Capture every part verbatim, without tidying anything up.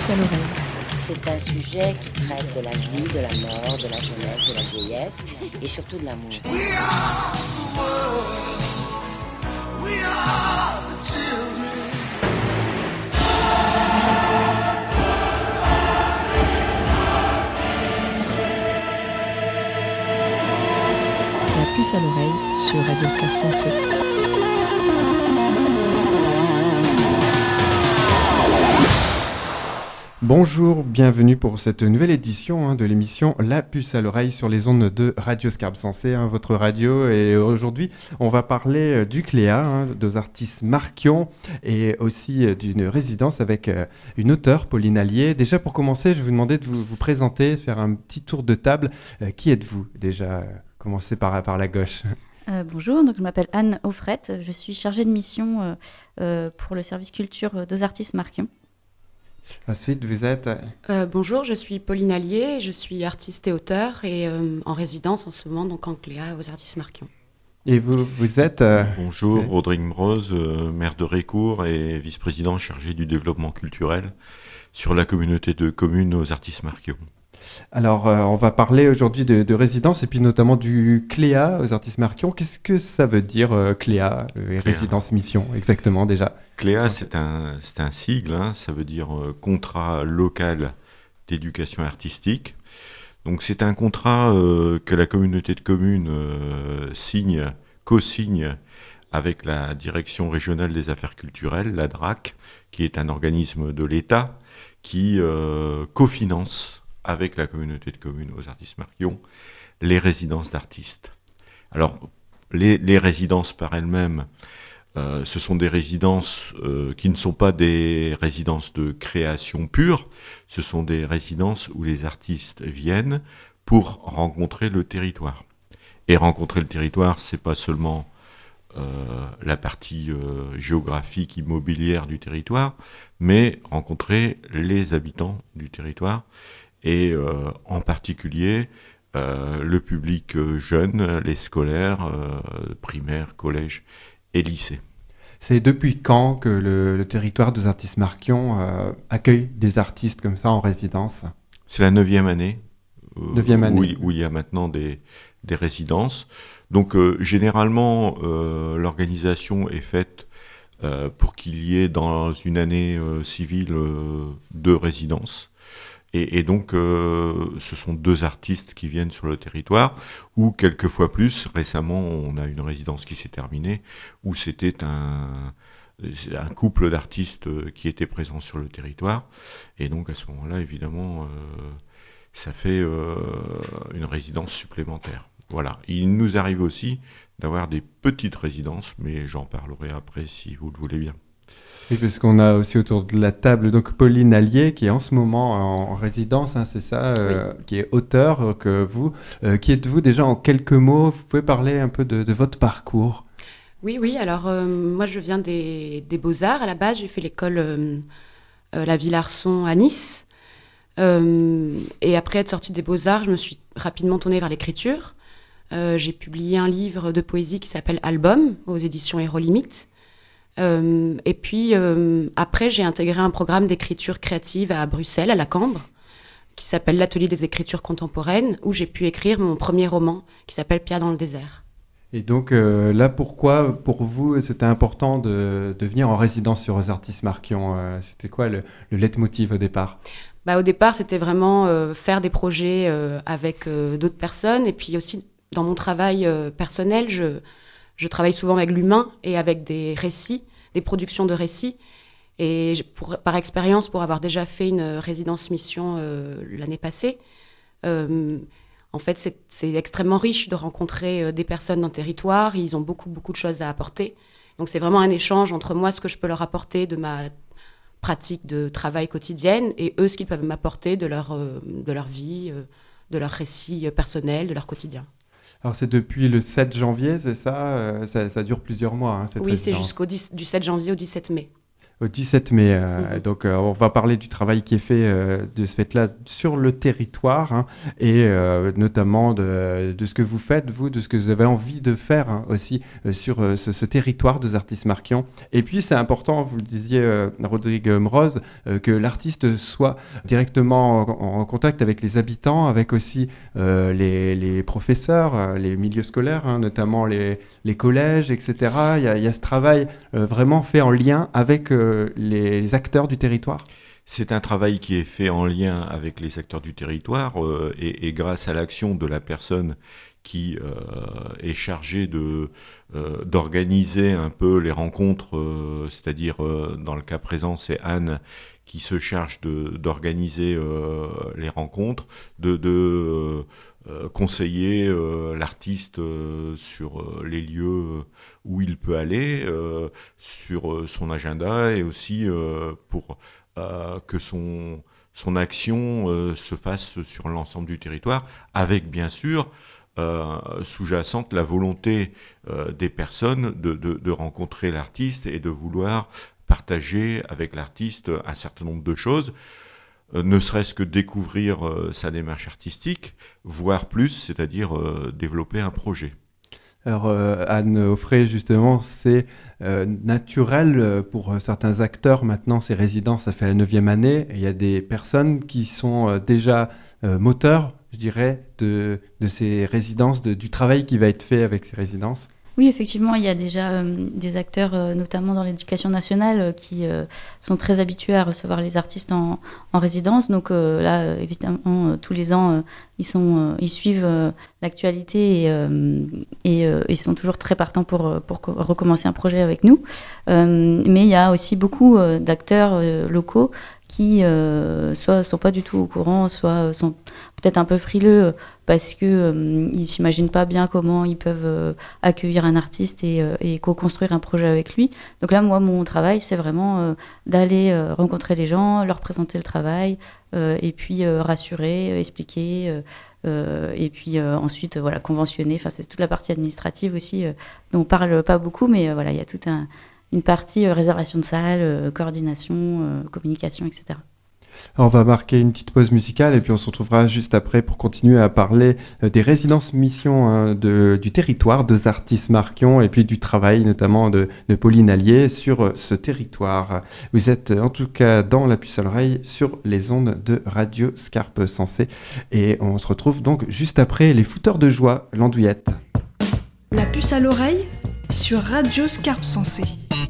puce à l'oreille. C'est un sujet qui traite de la vie, de la mort, de la jeunesse, de la vieillesse et surtout de l'amour. We are the world. We are the children. La puce à l'oreille sur Radioscope Sensé. Bonjour, bienvenue pour cette nouvelle édition hein, de l'émission La puce à l'oreille sur les ondes de Radioscope Sensé, hein, votre radio. Et aujourd'hui, on va parler euh, du Cléa, hein, des artistes Marquion et aussi euh, d'une résidence avec euh, une auteure, Pauline Allier. Déjà, pour commencer, je vais vous demander de vous, vous présenter, de faire un petit tour de table. Euh, qui êtes-vous déjà euh, Commencez par, par la gauche. Euh, bonjour, donc je m'appelle Anne Offrette, je suis chargée de mission euh, euh, pour le service culture des artistes Marquion. Ensuite, vous êtes... Euh, bonjour, je suis Pauline Allier, je suis artiste et auteure et euh, en résidence en ce moment donc en Cléa aux artistes Marquion. Et vous, vous êtes... Euh... Bonjour, oui. Rodrigue Mroz, euh, maire de Récourt et vice-président chargé du développement culturel sur la communauté de communes aux artistes Marquion. Alors, euh, on va parler aujourd'hui de, de résidence et puis notamment du Cléa aux artistes Marquion. Qu'est-ce que ça veut dire euh, Cléa euh, et Cléa. Résidence mission exactement déjà? Cléa, c'est un, c'est un sigle, hein, ça veut dire euh, contrat local d'éducation artistique. Donc c'est un contrat euh, que la communauté de communes euh, signe, co-signe avec la Direction régionale des affaires culturelles, la D R A C, qui est un organisme de l'État qui euh, cofinance avec la communauté de communes aux artistes Marquion, les résidences d'artistes. Alors, les, les résidences par elles-mêmes, euh, ce sont des résidences euh, qui ne sont pas des résidences de création pure, ce sont des résidences où les artistes viennent pour rencontrer le territoire. Et rencontrer le territoire, c'est pas seulement euh, la partie euh, géographique, immobilière du territoire, mais rencontrer les habitants du territoire, et euh, en particulier euh, le public euh, jeune, les scolaires, euh, primaires, collèges et lycées. C'est depuis quand que le, le territoire des artistes Marquion euh, accueille des artistes comme ça en résidence? C'est la neuvième année, euh, neuvième année. Où, il, où il y a maintenant des, des résidences. Donc euh, généralement, euh, l'organisation est faite euh, pour qu'il y ait dans une année euh, civile euh, deux résidences. Et, et donc, euh, ce sont deux artistes qui viennent sur le territoire, ou quelquefois plus. Récemment, on a une résidence qui s'est terminée, où c'était un, un couple d'artistes qui étaient présents sur le territoire. Et donc, à ce moment-là, évidemment, euh, ça fait euh, une résidence supplémentaire. Voilà. Il nous arrive aussi d'avoir des petites résidences, mais j'en parlerai après si vous le voulez bien. Oui, parce qu'on a aussi autour de la table donc Pauline Allier qui est en ce moment en résidence, hein, c'est ça, euh, oui. Qui est auteure euh, que vous. Euh, qui êtes-vous déjà en quelques mots? Vous pouvez parler un peu de, de votre parcours? Oui, oui. Alors euh, moi, je viens des, des Beaux-Arts. À la base, j'ai fait l'école euh, euh, La Villarson à Nice. Euh, et après être sortie des Beaux-Arts, je me suis rapidement tournée vers l'écriture. Euh, j'ai publié un livre de poésie qui s'appelle Album aux éditions Hérolimite. Euh, et puis euh, après j'ai intégré un programme d'écriture créative à Bruxelles, à la Cambre, qui s'appelle l'Atelier des écritures contemporaines, où j'ai pu écrire mon premier roman qui s'appelle Pierre dans le désert. Et donc euh, là, pourquoi pour vous c'était important de, de venir en résidence sur les artistes Marquion? euh, C'était quoi le, le leitmotiv au départ? Bah, au départ c'était vraiment euh, faire des projets euh, avec euh, d'autres personnes, et puis aussi dans mon travail euh, personnel, je Je travaille souvent avec l'humain et avec des récits, des productions de récits. Et pour, par expérience, pour avoir déjà fait une résidence mission euh, l'année passée, euh, en fait, c'est, c'est extrêmement riche de rencontrer euh, des personnes d'un territoire. Ils ont beaucoup, beaucoup de choses à apporter. Donc, c'est vraiment un échange entre moi, ce que je peux leur apporter de ma pratique de travail quotidienne, et eux, ce qu'ils peuvent m'apporter de leur, euh, de leur vie, euh, de leurs récits personnels, de leur quotidien. Alors c'est depuis le sept janvier, c'est ça, euh, ça ça dure plusieurs mois, hein, cette Oui, résidence. c'est jusqu'au dix, du sept janvier au dix-sept mai. au dix-sept mai. Euh, Mhm. Donc, euh, on va parler du travail qui est fait euh, de ce fait-là sur le territoire hein, et euh, notamment de, de ce que vous faites, vous, de ce que vous avez envie de faire hein, aussi euh, sur euh, ce, ce territoire des artistes Marquion. Et puis, c'est important, vous le disiez, euh, Rodrigue Mroz, euh, que l'artiste soit directement en, en contact avec les habitants, avec aussi euh, les, les professeurs, euh, les milieux scolaires, hein, notamment les, les collèges, et cetera. Il y a, il y a ce travail euh, vraiment fait en lien avec euh, les acteurs du territoire. C'est un travail qui est fait en lien avec les acteurs du territoire euh, et, et grâce à l'action de la personne qui euh, est chargée de, euh, d'organiser un peu les rencontres, euh, c'est-à-dire euh, dans le cas présent c'est Anne qui se charge de, d'organiser euh, les rencontres, de, de euh, conseiller euh, l'artiste euh, sur euh, les lieux où il peut aller, euh, sur euh, son agenda et aussi euh, pour euh, que son, son action euh, se fasse sur l'ensemble du territoire, avec bien sûr euh, sous-jacente la volonté euh, des personnes de, de, de rencontrer l'artiste et de vouloir partager avec l'artiste un certain nombre de choses, euh, ne serait-ce que découvrir euh, sa démarche artistique, voire plus, c'est-à-dire euh, développer un projet. Alors euh, Anne Offray, justement, c'est euh, naturel euh, pour certains acteurs. Maintenant, ces résidences, ça fait la neuvième année. Et il y a des personnes qui sont euh, déjà euh, moteurs, je dirais, de, de ces résidences, de, du travail qui va être fait avec ces résidences. Oui, effectivement, il y a déjà euh, des acteurs, euh, notamment dans l'éducation nationale, euh, qui euh, sont très habitués à recevoir les artistes en, en résidence. Donc euh, là, euh, évidemment, euh, tous les ans, euh, ils, sont, euh, ils suivent euh, l'actualité et, euh, et euh, ils sont toujours très partants pour, pour co- recommencer un projet avec nous. Euh, mais il y a aussi beaucoup euh, d'acteurs euh, locaux qui euh, soit sont pas du tout au courant, soit sont peut-être un peu frileux parce que euh, ils s'imaginent pas bien comment ils peuvent euh, accueillir un artiste et, euh, et co-construire un projet avec lui. Donc là, moi, mon travail, c'est vraiment euh, d'aller euh, rencontrer les gens, leur présenter le travail, euh, et puis euh, rassurer, euh, expliquer, euh, euh, et puis euh, ensuite, euh, voilà, conventionner. Enfin, c'est toute la partie administrative aussi euh, dont on parle pas beaucoup, mais euh, voilà, il y a tout un une partie euh, réservation de salle, euh, coordination, euh, communication, et cetera. Alors, on va marquer une petite pause musicale et puis on se retrouvera juste après pour continuer à parler euh, des résidences missions hein, de, du territoire, de Artistes Marquion et puis du travail notamment de, de Pauline Allier sur euh, ce territoire. Vous êtes euh, en tout cas dans la puce à l'oreille sur les ondes de Radio Scarpe Sensée et on se retrouve donc juste après les fouteurs de joie, l'andouillette. La puce à l'oreille sur Radio Scarpe Sensée.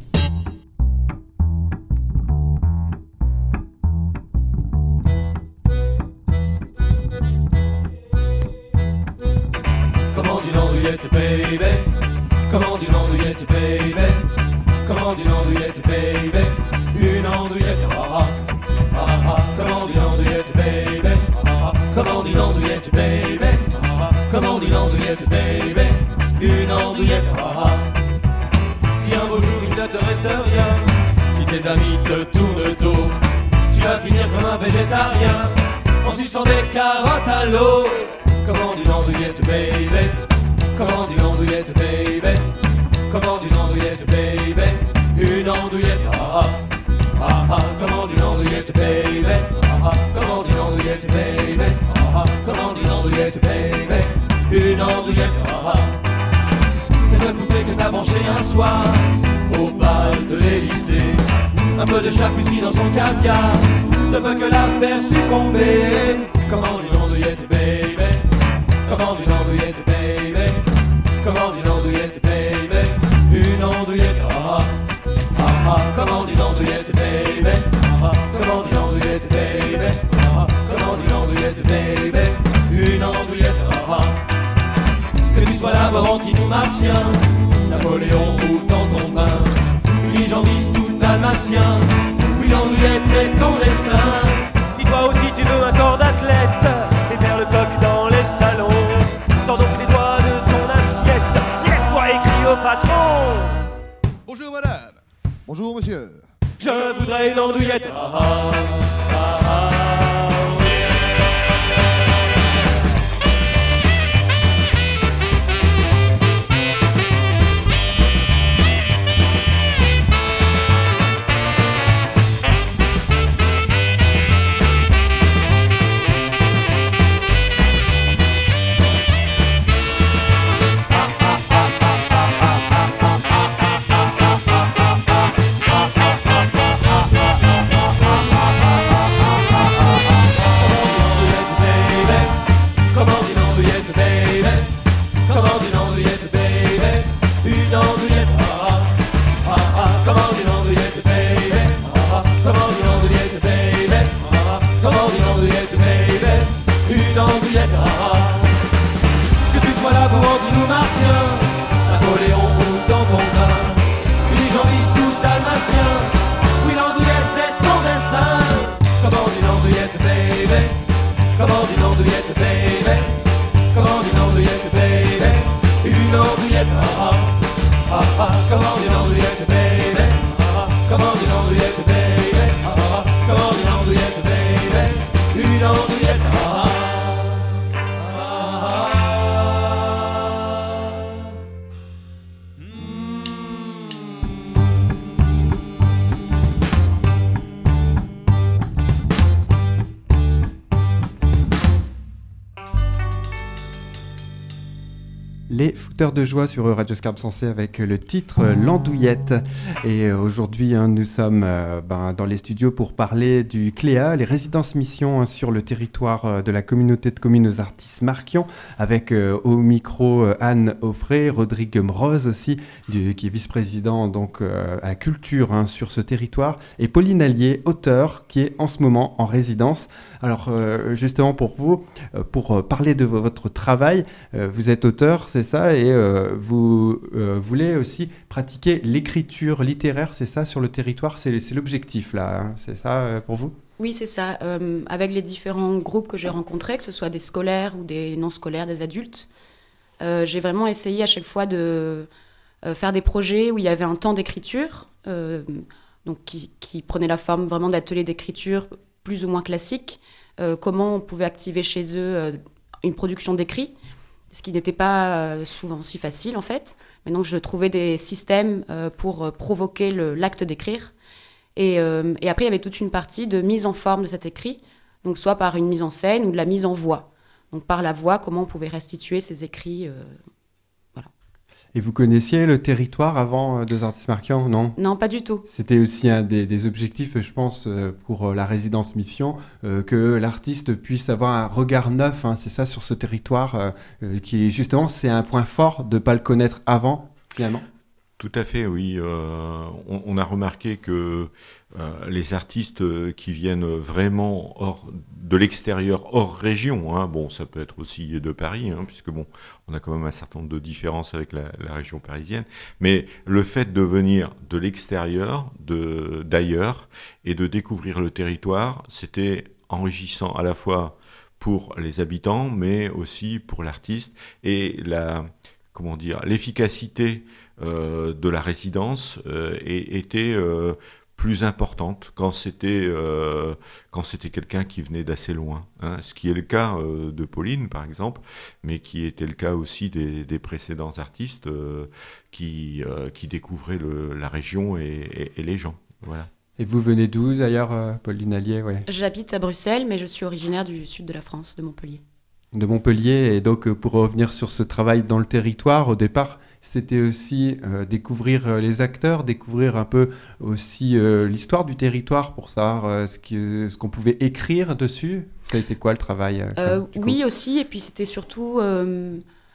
Comment dit l'andouillette, baby? Comment dit l'andouillette, baby? Comment dit l'andouillette, baby? Une andouillette, ah ah, ah ah. Comment dit l'andouillette, baby? Ah ah. Comment dit l'andouillette, baby? Ah ah. Comment dit l'andouillette, baby? Une andouillette, ah ah. Si un beau jour il ne te reste rien, si tes amis te tournent dos, tu vas finir comme un végétarien, en suçant des carottes à l'eau. Comment dit l'andouillette, baby? Comment dit l'andouillette, baby? Comment dit l'andouillette, baby? Une andouillette, ah ah, ah ah. Comment dit l'andouillette, baby? Ah ah. Comment dit l'andouillette, baby? Ah ah. Comment dit l'andouillette, baby? Une andouillette, ah ah. Cette poupée que t'as branchée un soir au bal de l'Élysée, un peu de charcuterie dans son caviar ne peut que la faire succomber. Comment dit l'andouillette, baby? Comment dit l'andouillette, baby? Comment dit l'andouillette, baby? Une andouillette, ah ah, ah ah. Comment dit l'andouillette, baby? Ah ah. Comment dit l'andouillette, baby? Ah ah. Comment dit l'andouillette, baby? Une andouillette, ah ah. Que tu sois laborantine ou martien, Napoléon ou dans ton bain, unijambiste ou dalmatien, oui l'andouillette est ton destin. Si toi aussi tu veux un corps d'athlète et faire le coq dans les salons, sors donc les doigts de ton assiette, lève-toi et crie au patron. Bonjour madame, bonjour monsieur. Je voudrais une andouillette, ah ah, ah ah. les footeurs de joie sur Radio Scarpe Sensée avec le titre L'Andouillette. Et euh, aujourd'hui, hein, nous sommes euh, ben, dans les studios pour parler du C L E A, les résidences missions hein, sur le territoire euh, de la communauté de communes aux Artistes Marquion, avec euh, au micro euh, Anne Offray, Rodrigue Mroz aussi, du, qui est vice-président donc, euh, à Culture hein, sur ce territoire, et Pauline Allier, auteure, qui est en ce moment en résidence. Alors euh, justement pour vous, euh, pour euh, parler de v- votre travail, euh, vous êtes auteur, c'est ça, et euh, vous euh, voulez aussi pratiquer l'écriture littéraire, c'est ça, sur le territoire, c'est, c'est l'objectif là, hein, c'est ça euh, pour vous ? Oui, c'est ça. Euh, avec les différents groupes que j'ai rencontrés, que ce soit des scolaires ou des non-scolaires, des adultes, euh, j'ai vraiment essayé à chaque fois de euh, faire des projets où il y avait un temps d'écriture, euh, donc qui, qui prenait la forme vraiment d'ateliers d'écriture plus ou moins classiques, euh, comment on pouvait activer chez eux euh, une production d'écrit, ce qui n'était pas euh, souvent si facile en fait. Mais donc je trouvais des systèmes euh, pour euh, provoquer le, l'acte d'écrire. Et, euh, et après, il y avait toute une partie de mise en forme de cet écrit, donc soit par une mise en scène ou de la mise en voix. Donc par la voix, comment on pouvait restituer ces écrits. Euh, voilà. Et vous connaissiez le territoire avant euh, Deux Artistes Marquion, non ? Non, pas du tout. C'était aussi un des, des objectifs, je pense, euh, pour euh, la résidence mission, euh, que l'artiste puisse avoir un regard neuf, hein, c'est ça, sur ce territoire, euh, euh, qui justement, c'est un point fort de ne pas le connaître avant, finalement. Tout à fait, oui. Euh, on, on a remarqué que euh, les artistes qui viennent vraiment hors, de l'extérieur, hors région, hein, bon, ça peut être aussi de Paris, hein, puisque bon, on a quand même un certain nombre de différences avec la, la région parisienne, mais le fait de venir de l'extérieur, de, d'ailleurs, et de découvrir le territoire, c'était enrichissant à la fois pour les habitants, mais aussi pour l'artiste, et la, comment dire, l'efficacité Euh, de la résidence euh, et, était euh, plus importante quand c'était, euh, quand c'était quelqu'un qui venait d'assez loin. Hein, ce qui est le cas euh, de Pauline, par exemple, mais qui était le cas aussi des, des précédents artistes euh, qui, euh, qui découvraient le, la région et, et, et les gens. Voilà. Et vous venez d'où d'ailleurs, euh, Pauline Allier, ouais. J'habite à Bruxelles, mais je suis originaire du sud de la France, de Montpellier. De Montpellier, et donc pour revenir sur ce travail dans le territoire, au départ, c'était aussi euh, découvrir euh, les acteurs, découvrir un peu aussi euh, l'histoire du territoire pour savoir euh, ce, qui, ce qu'on pouvait écrire dessus. Ça a été quoi le travail euh, euh, comme, Oui, aussi, et puis c'était surtout euh,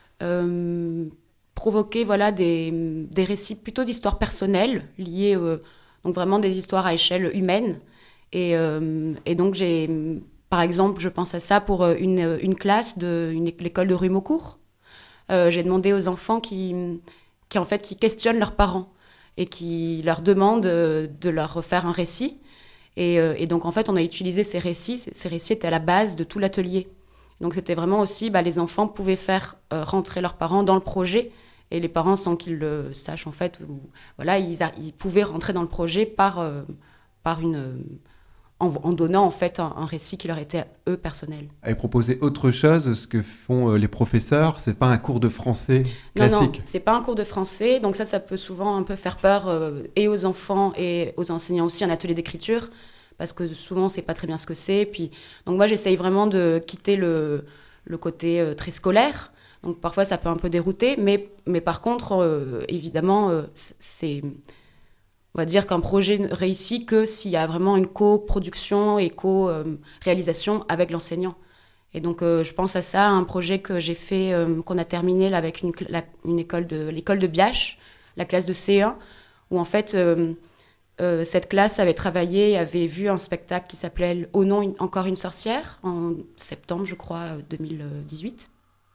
euh, provoquer voilà, des, des récits plutôt d'histoires personnelles, liées, euh, donc vraiment des histoires à échelle humaine. Et, euh, et donc j'ai... Par exemple, je pense à ça pour une, une classe de une, l'école de rue Maucourt. Euh, j'ai demandé aux enfants qui, qui, en fait, qui questionnent leurs parents et qui leur demandent de leur faire un récit. Et, et donc, en fait, on a utilisé ces récits. Ces récits étaient à la base de tout l'atelier. Donc, c'était vraiment aussi, bah, les enfants pouvaient faire euh, rentrer leurs parents dans le projet. Et les parents, sans qu'ils le sachent, en fait, ou, voilà, ils, a, ils pouvaient rentrer dans le projet par, euh, par une... Euh, En, en donnant en fait un, un récit qui leur était, eux, personnel. Et proposer autre chose, ce que font euh, les professeurs, c'est pas un cours de français classique. Non, non, c'est pas un cours de français, donc ça, ça peut souvent un peu faire peur euh, et aux enfants et aux enseignants aussi, un atelier d'écriture, parce que souvent, on sait pas très bien ce que c'est. Puis, donc moi, j'essaye vraiment de quitter le, le côté euh, très scolaire, donc parfois, ça peut un peu dérouter, mais, mais par contre, euh, évidemment, euh, c'est... On va dire qu'un projet ne réussit que s'il y a vraiment une coproduction et co-réalisation avec l'enseignant. Et donc, euh, je pense à ça, un projet que j'ai fait, euh, qu'on a terminé là, avec une, la, une école de, l'école de Biache, la classe de C un, où en fait, euh, euh, cette classe avait travaillé, avait vu un spectacle qui s'appelait « Oh non, une, encore une sorcière » en septembre, je crois, deux mille dix-huit.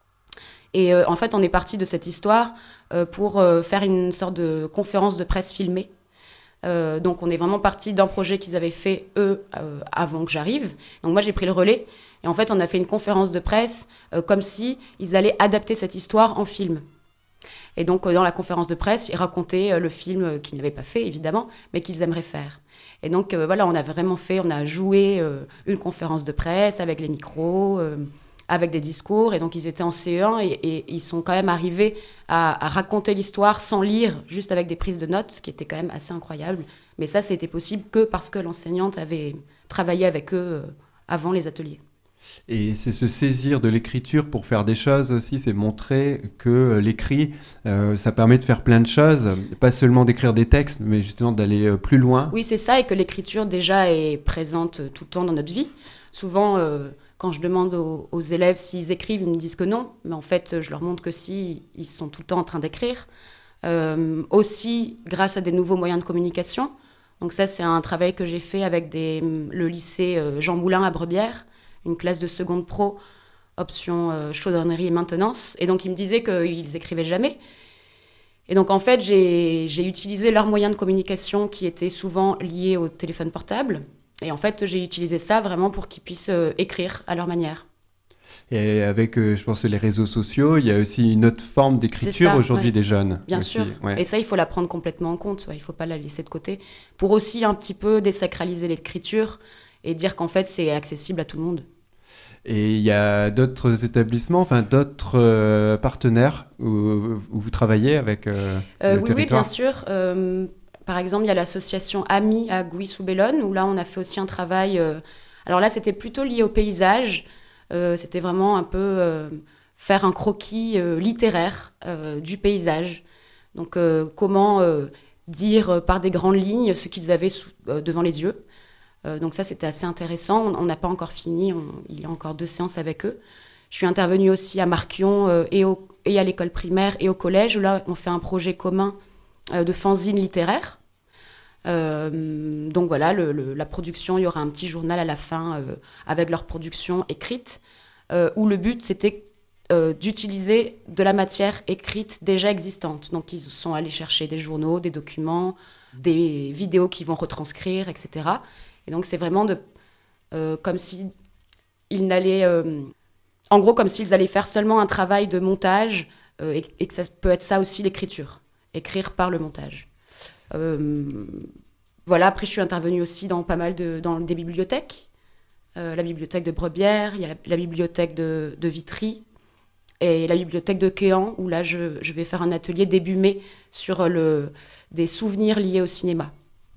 Et euh, en fait, on est parti de cette histoire euh, pour euh, faire une sorte de conférence de presse filmée. Euh, donc on est vraiment parti d'un projet qu'ils avaient fait eux euh, avant que j'arrive. Donc moi j'ai pris le relais et en fait on a fait une conférence de presse euh, comme si ils allaient adapter cette histoire en film. Et donc euh, dans la conférence de presse ils racontaient euh, le film euh, qu'ils n'avaient pas fait évidemment, mais qu'ils aimeraient faire. Et donc euh, voilà, on a vraiment fait, on a joué euh, une conférence de presse avec les micros, euh, avec des discours, et donc ils étaient en C un et, et ils sont quand même arrivés à, à raconter l'histoire sans lire, juste avec des prises de notes, ce qui était quand même assez incroyable. Mais ça, c'était possible que parce que l'enseignante avait travaillé avec eux euh, avant les ateliers. Et c'est se saisir de l'écriture pour faire des choses aussi, c'est montrer que l'écrit, euh, ça permet de faire plein de choses, pas seulement d'écrire des textes, mais justement d'aller euh, plus loin. Oui, c'est ça, et que l'écriture déjà est présente tout le temps dans notre vie. Souvent, euh, quand je demande aux, aux élèves s'ils écrivent, ils me disent que non, mais en fait, je leur montre que si, ils sont tout le temps en train d'écrire. Euh, aussi, grâce à des nouveaux moyens de communication. Donc ça, c'est un travail que j'ai fait avec des, le lycée euh, Jean Moulin à Brebières, une classe de seconde pro, option euh, chaudronnerie et maintenance. Et donc, ils me disaient qu'ils écrivaient jamais. Et donc, en fait, j'ai, j'ai utilisé leurs moyens de communication qui étaient souvent liés au téléphone portable. Et en fait, j'ai utilisé ça vraiment pour qu'ils puissent euh, écrire à leur manière. Et avec, euh, je pense, les réseaux sociaux, il y a aussi une autre forme d'écriture ça, aujourd'hui ouais. des jeunes. Bien aussi. sûr. Ouais. Et ça, il faut la prendre complètement en compte. Ouais. Il ne faut pas la laisser de côté. Pour aussi un petit peu désacraliser l'écriture et dire qu'en fait, c'est accessible à tout le monde. Et il y a d'autres établissements, enfin d'autres euh, partenaires où, où vous travaillez avec euh, euh, le oui, territoire. Oui, bien sûr. Euh, par exemple, il y a l'association Amis à Gouy-sous-Bellone, où là, on a fait aussi un travail... Euh... Alors là, c'était plutôt lié au paysage. Euh, c'était vraiment un peu euh, faire un croquis euh, littéraire euh, du paysage. Donc, euh, comment euh, dire euh, par des grandes lignes ce qu'ils avaient sous, euh, devant les yeux. Euh, donc ça, c'était assez intéressant. On n'a pas encore fini. On, il y a encore deux séances avec eux. Je suis intervenue aussi à Marquion euh, et, au, et à l'école primaire et au collège, où là, on fait un projet commun euh, de fanzine littéraire. Euh, donc voilà, le, le, la production, il y aura un petit journal à la fin euh, avec leur production écrite, euh, où le but, c'était euh, d'utiliser de la matière écrite déjà existante. Donc ils sont allés chercher des journaux, des documents, des vidéos qu'ils vont retranscrire, et cetera. Et donc, c'est vraiment de, euh, comme si ils n'allaient... Euh, en gros, comme s'ils allaient faire seulement un travail de montage euh, et, et que ça peut être ça aussi, l'écriture. Écrire par le montage. Euh, voilà, après, je suis intervenue aussi dans pas mal de... dans des bibliothèques. Euh, la bibliothèque de Brebières, il y a la, la bibliothèque de, de Vitry et la bibliothèque de Quéant, où là, je, je vais faire un atelier début mai sur le, des souvenirs liés au cinéma.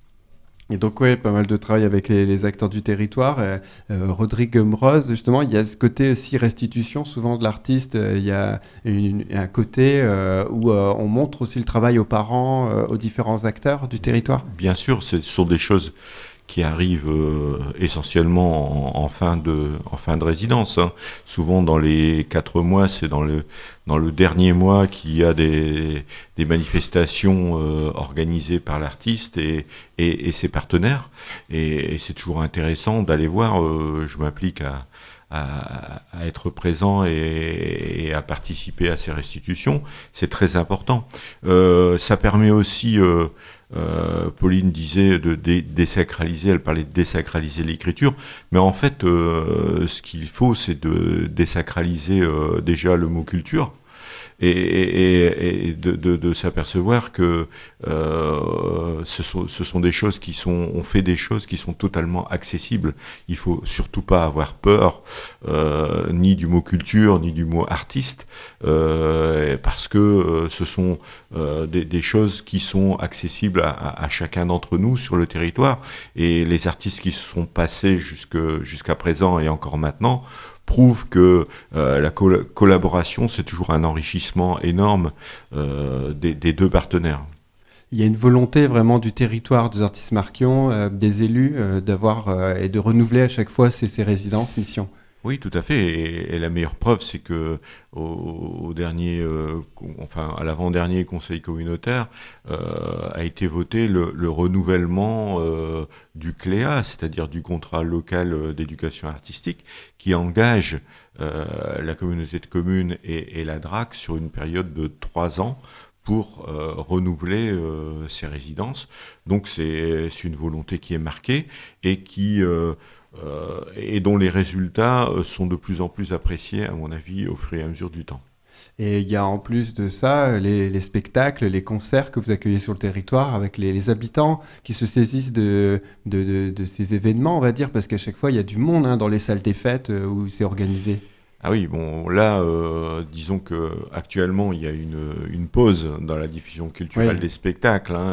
Et donc, oui, pas mal de travail avec les, les acteurs du territoire. Euh, euh, Rodrigue Mroz, justement, il y a ce côté aussi restitution, souvent de l'artiste. Euh, il y a une, un côté euh, où euh, on montre aussi le travail aux parents, euh, aux différents acteurs du territoire. Bien sûr, ce sont des choses qui arrivent euh, essentiellement en, en, fin de, en fin de résidence. Hein. Souvent, dans les quatre mois, c'est dans le, dans le dernier mois qu'il y a des, des manifestations euh, organisées par l'artiste et, et, et ses partenaires. Et, et c'est toujours intéressant d'aller voir. Euh, je m'implique à, à, à être présent et, et à participer à ces restitutions. C'est très important. Euh, ça permet aussi... Euh, Euh, Pauline disait de dé- désacraliser, elle parlait de désacraliser l'écriture, mais en fait, euh, ce qu'il faut, c'est de désacraliser euh, déjà le mot culture et, et, et de, de, de s'apercevoir que euh, ce, sont, ce sont des choses qui sont, on fait des choses qui sont totalement accessibles. Il faut surtout pas avoir peur euh, ni du mot culture ni du mot artiste, euh, parce que euh, ce sont euh, des, des choses qui sont accessibles à, à, à chacun d'entre nous sur le territoire, et les artistes qui se sont passés jusque, jusqu'à présent et encore maintenant prouve que euh, la col- collaboration, c'est toujours un enrichissement énorme euh, des, des deux partenaires. Il y a une volonté vraiment du territoire, des artistes marquions, euh, des élus, euh, d'avoir euh, et de renouveler à chaque fois ces, ces résidences, missions. Oui, tout à fait. Et, et la meilleure preuve, c'est que au, au dernier, euh, enfin à l'avant-dernier Conseil communautaire, euh, a été voté le, le renouvellement euh, du C L E A, c'est-à-dire du contrat local d'éducation artistique, qui engage euh, la communauté de communes et, et la D R A C sur une période de trois ans pour euh, renouveler euh, ces résidences. Donc c'est, c'est une volonté qui est marquée et qui euh, Euh, et dont les résultats euh, sont de plus en plus appréciés, à mon avis, au fur et à mesure du temps. Et il y a en plus de ça les, les spectacles, les concerts que vous accueillez sur le territoire avec les, les habitants qui se saisissent de, de, de, de ces événements, on va dire, parce qu'à chaque fois, il y a du monde hein, dans les salles des fêtes euh, où c'est organisé. Ah oui, bon, là, euh, disons que actuellement il y a une, une pause dans la diffusion culturelle oui. des spectacles. Hein.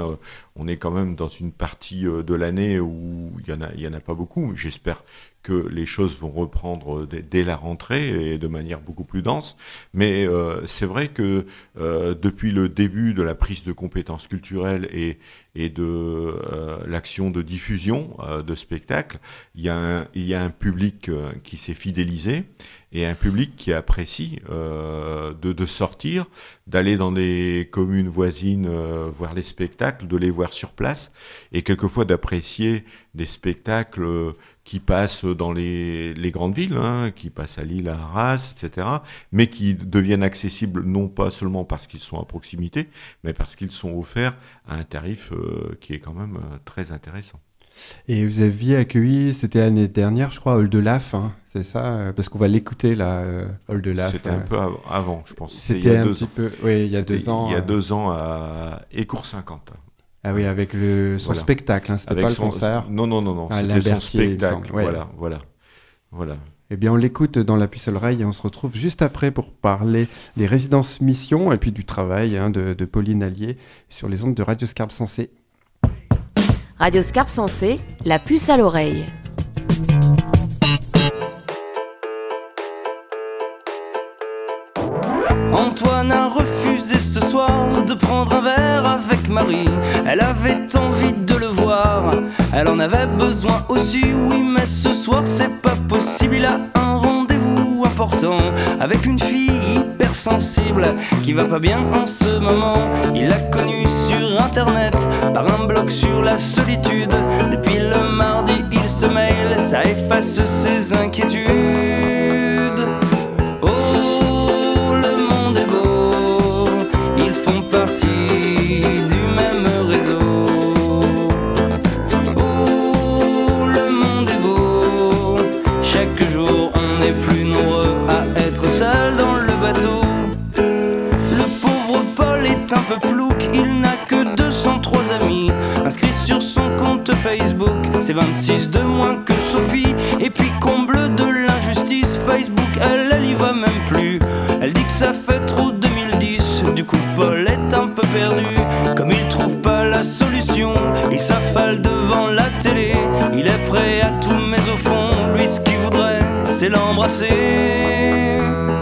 on est quand même dans une partie euh, de l'année où il y en a, il y en a pas beaucoup. J'espère que les choses vont reprendre dès, dès la rentrée et de manière beaucoup plus dense. Mais euh, c'est vrai que euh, depuis le début de la prise de compétences culturelles et, et de euh, l'action de diffusion euh, de spectacles, il y a un, il y a un public euh, qui s'est fidélisé et un public qui apprécie euh, de, de sortir, d'aller dans des communes voisines euh, voir les spectacles, de les voir sur place et quelquefois d'apprécier des spectacles euh, qui passent dans les, les grandes villes, hein, qui passent à Lille, à Arras, et cetera, mais qui deviennent accessibles non pas seulement parce qu'ils sont à proximité, mais parce qu'ils sont offerts à un tarif euh, qui est quand même euh, très intéressant. Et vous aviez accueilli, c'était l'année dernière, je crois, Oldelaf, hein, c'est ça? Parce qu'on va l'écouter là, euh, Oldelaf. C'était un peu av- avant, je pense. C'était il y a un deux petit ans. peu, oui, il y a C'était deux ans. Il y a euh, deux ans à Écourt cinquante. Ah oui, avec le, son Voilà. spectacle, hein, c'était Avec pas son- le concert. Non, non, non, non, Ah, c'était Alain son Berthier, il me spectacle. semble, ouais. Voilà, voilà, voilà. Eh bien, on l'écoute dans la puce à l'oreille et on se retrouve juste après pour parler des résidences missions et puis du travail hein, de, de Pauline Allier sur les ondes de Radio Scarpe Sensée. Radio Scarpe Sensée, la puce à l'oreille. Antoine a refusé ce soir de prendre un verre avec Marie. Elle avait envie de le voir, elle en avait besoin aussi. Oui, mais ce soir c'est pas possible, il a un rendez-vous important avec une fille hyper sensible qui va pas bien en ce moment. Il l'a connue sur internet par un blog sur la solitude. Depuis le mardi il se mail, ça efface ses inquiétudes. Un peu plouc, il n'a que deux cent trois amis inscrits sur son compte Facebook. C'est vingt-six de moins que Sophie. Et puis comble de l'injustice, Facebook, elle, elle y va même plus. Elle dit que ça fait trop deux mille dix. Du coup Paul est un peu perdu. Comme il trouve pas la solution, il s'affale devant la télé. Il est prêt à tout mais au fond, lui ce qu'il voudrait c'est l'embrasser.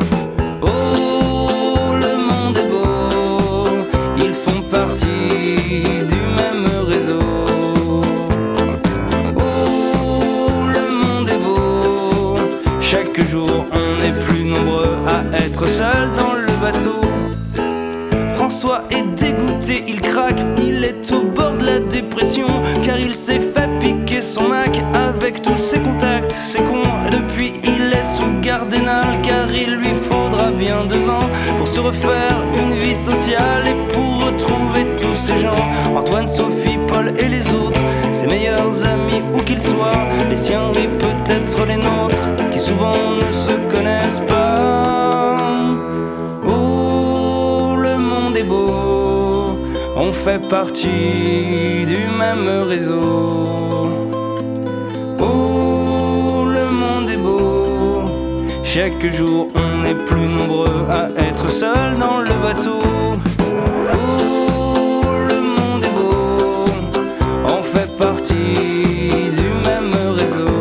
Seul dans le bateau, François est dégoûté, il craque, il est au bord de la dépression, car il s'est fait piquer son Mac avec tous ses contacts. C'est con, depuis il est sous garde pénale, car il lui faudra bien deux ans pour se refaire une vie sociale et pour retrouver tous ces gens, Antoine, Sophie, Paul et les autres, ses meilleurs amis où qu'ils soient, les siens et peut-être les nôtres, qui souvent ne se connaissent pas. On fait partie du même réseau. Oh, le monde est beau. Chaque jour on est plus nombreux à être seuls dans le bateau. Oh, le monde est beau. On fait partie du même réseau.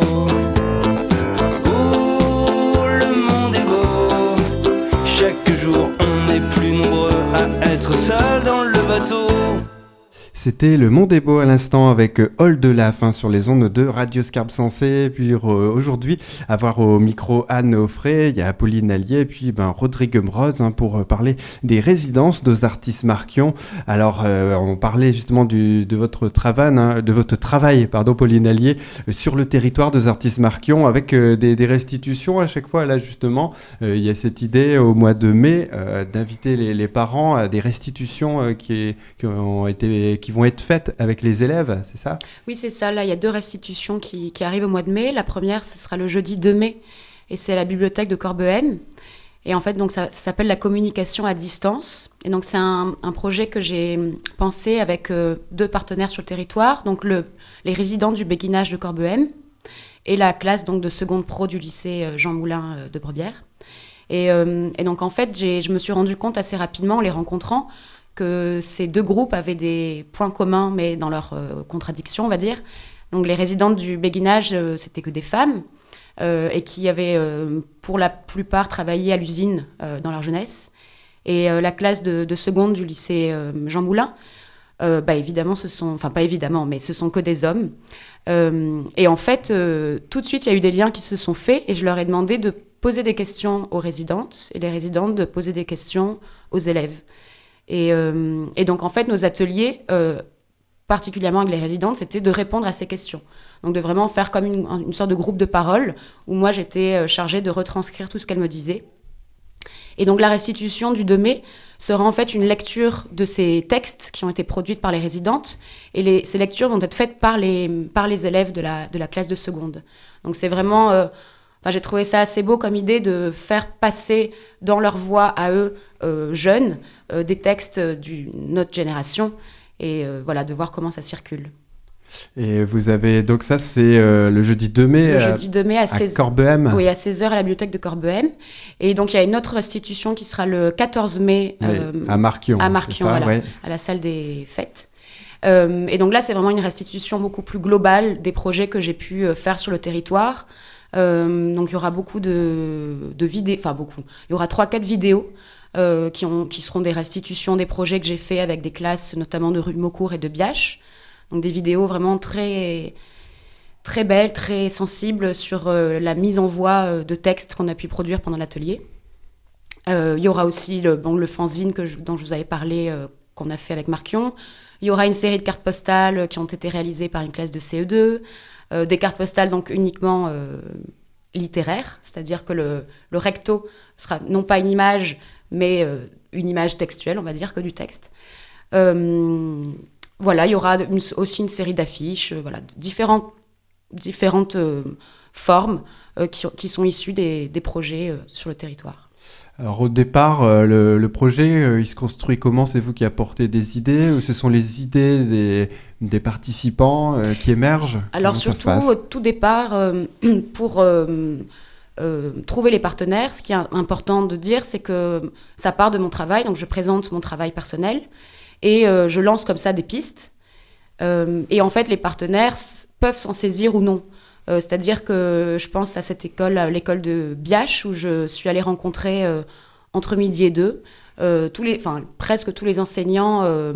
Oh, le monde est beau. Chaque jour on est plus nombreux à être seuls dans le bateau. C'était Le Monde est beau à l'instant avec Oldelaf hein, sur les ondes de Radio Scarpe Sensée. Puis euh, aujourd'hui, avoir au micro Anne Offray, il y a Pauline Allier et puis ben, Rodrigue Mroz hein, pour parler des résidences d'Aux Artistes Marquion. Alors, euh, on parlait justement du, de votre travail, hein, de votre travail, pardon, Pauline Allier, euh, sur le territoire d'Aux Artistes Marquion avec euh, des, des restitutions à chaque fois. Là, justement, euh, il y a cette idée au mois de mai euh, d'inviter les, les parents à des restitutions euh, qui, qui ont été qui vont être faites avec les élèves, c'est ça? Oui, c'est ça. Là, il y a deux restitutions qui, qui arrivent au mois de mai. La première, ce sera le jeudi deux mai, et c'est à la bibliothèque de Corbehem. Et en fait, donc, ça, ça s'appelle la communication à distance. Et donc, c'est un, un projet que j'ai pensé avec euh, deux partenaires sur le territoire, donc le, les résidents du béguinage de Corbehem et la classe donc, de seconde pro du lycée Jean Moulin euh, de Brebière. Et, euh, et donc, en fait, j'ai, je me suis rendu compte assez rapidement, en les rencontrant, que ces deux groupes avaient des points communs, mais dans leurs euh, contradictions, on va dire. Donc les résidentes du béguinage, euh, c'était que des femmes, euh, et qui avaient, euh, pour la plupart, travaillé à l'usine euh, dans leur jeunesse. Et euh, la classe de, de seconde du lycée euh, Jean Moulin, euh, bah, évidemment, ce sont... Enfin, pas évidemment, mais ce sont que des hommes. Euh, et en fait, euh, tout de suite, il y a eu des liens qui se sont faits, et je leur ai demandé de poser des questions aux résidentes, et les résidentes de poser des questions aux élèves. Et, euh, et donc, en fait, nos ateliers... Euh, particulièrement avec les résidentes, c'était de répondre à ces questions. Donc de vraiment faire comme une, une sorte de groupe de parole, où moi j'étais chargée de retranscrire tout ce qu'elles me disaient. Et donc la restitution du deux mai sera en fait une lecture de ces textes qui ont été produits par les résidentes, et les, ces lectures vont être faites par les, par les élèves de la, de la classe de seconde. Donc c'est vraiment... Euh, enfin, j'ai trouvé ça assez beau comme idée de faire passer dans leur voix à eux, euh, jeunes, euh, des textes d'une autre génération, et euh, voilà, de voir comment ça circule. Et vous avez... Donc ça, c'est euh, le jeudi deux mai, le jeudi deux mai à, à seize... Corbehem. Oui, à seize heures à la bibliothèque de Corbehem. Et donc, il y a une autre restitution qui sera le quatorze mai oui, euh, à Marquion. À Marquion, ça, voilà, ouais. à la salle des fêtes. Euh, et donc là, c'est vraiment une restitution beaucoup plus globale des projets que j'ai pu faire sur le territoire. Euh, donc, il y aura beaucoup de, de vidéos, enfin beaucoup. Il y aura trois, quatre vidéos Euh, qui, ont, qui seront des restitutions des projets que j'ai faits avec des classes, notamment de Rue-Maucourt et de Biache. Donc des vidéos vraiment très, très belles, très sensibles sur euh, la mise en voix euh, de textes qu'on a pu produire pendant l'atelier. Euh, il y aura aussi le, bon, le fanzine que je, dont je vous avais parlé, euh, qu'on a fait avec Marquion. Il y aura une série de cartes postales qui ont été réalisées par une classe de C E deux. Euh, des cartes postales donc uniquement euh, littéraires, c'est-à-dire que le, le recto sera non pas une image, mais euh, une image textuelle, on va dire, que du texte. Euh, voilà, il y aura une, aussi une série d'affiches, euh, voilà, différentes, différentes euh, formes euh, qui, qui sont issues des, des projets euh, sur le territoire. Alors au départ, euh, le, le projet, euh, il se construit comment ? C'est vous qui apportez des idées ou ce sont les idées des, des participants euh, qui émergent ? Alors comment surtout, au tout départ, euh, pour... Euh, Euh, trouver les partenaires, ce qui est important de dire, c'est que ça part de mon travail, donc je présente mon travail personnel et euh, je lance comme ça des pistes. Euh, et en fait, les partenaires s- peuvent s'en saisir ou non. Euh, c'est-à-dire que je pense à cette école, à l'école de Biache, où je suis allée rencontrer euh, entre midi et deux, euh, tous les, enfin, presque tous les enseignants euh,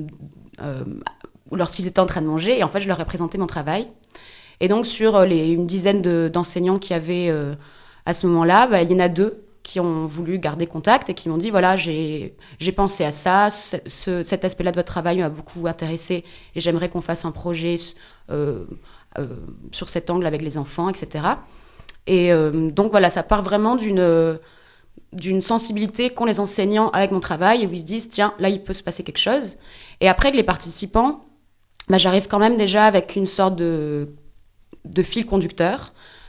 euh, lorsqu'ils étaient en train de manger. Et en fait, je leur ai présenté mon travail. Et donc, sur les, une dizaine de, d'enseignants qu'il y avait euh, à ce moment-là, bah, il y en a deux qui ont voulu garder contact et qui m'ont dit, voilà, j'ai, j'ai pensé à ça, ce, ce, cet aspect-là de votre travail m'a beaucoup intéressé et j'aimerais qu'on fasse un projet euh, euh, sur cet angle avec les enfants, et cetera. Et euh, donc, voilà, ça part vraiment d'une, d'une sensibilité qu'ont les enseignants avec mon travail et où ils se disent, tiens, là, il peut se passer quelque chose. Et après, que les participants, bah, j'arrive quand même déjà avec une sorte de... de fil conducteur.